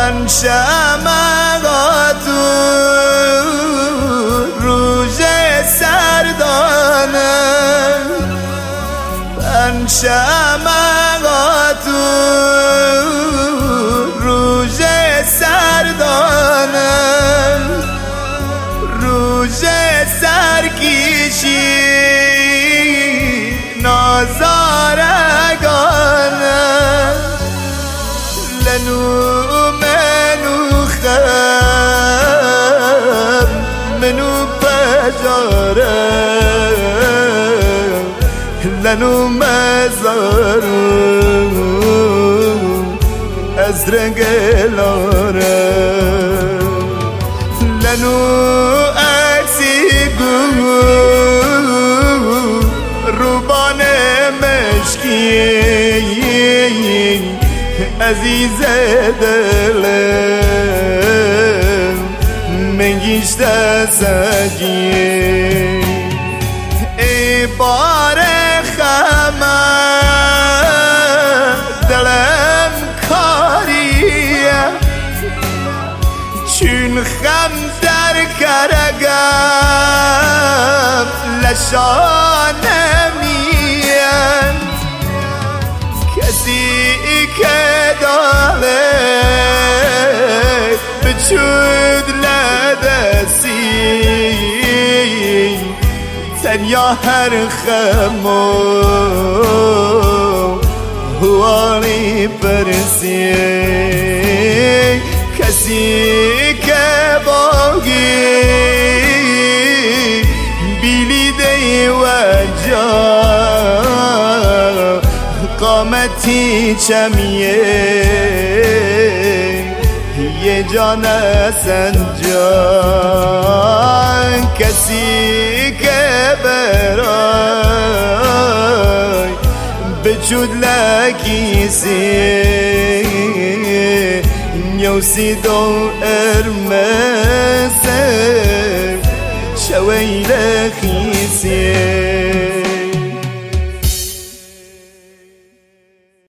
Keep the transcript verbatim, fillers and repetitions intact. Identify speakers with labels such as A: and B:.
A: من شمعات روژ سردانم من شمعات روژ سردانم روژ سرکیشی نازارگانم لنو منو خم منو بجارم لنو مزارم از رنگ لارم لنو عکسی گو روبان مشکی عزیز دلم منگیشت سجی ای بار خمه دلم کاریه چون خم در کرگم لشانمیم کسی که داره بچود لدسی تنیا هر خمو هواری پرسی کسی که باگی بیلیده و جا قامتی چمیه یه جان سنجان کسی که برای بچود لکیسی نیوسی دو ارمسه شوی لخیسی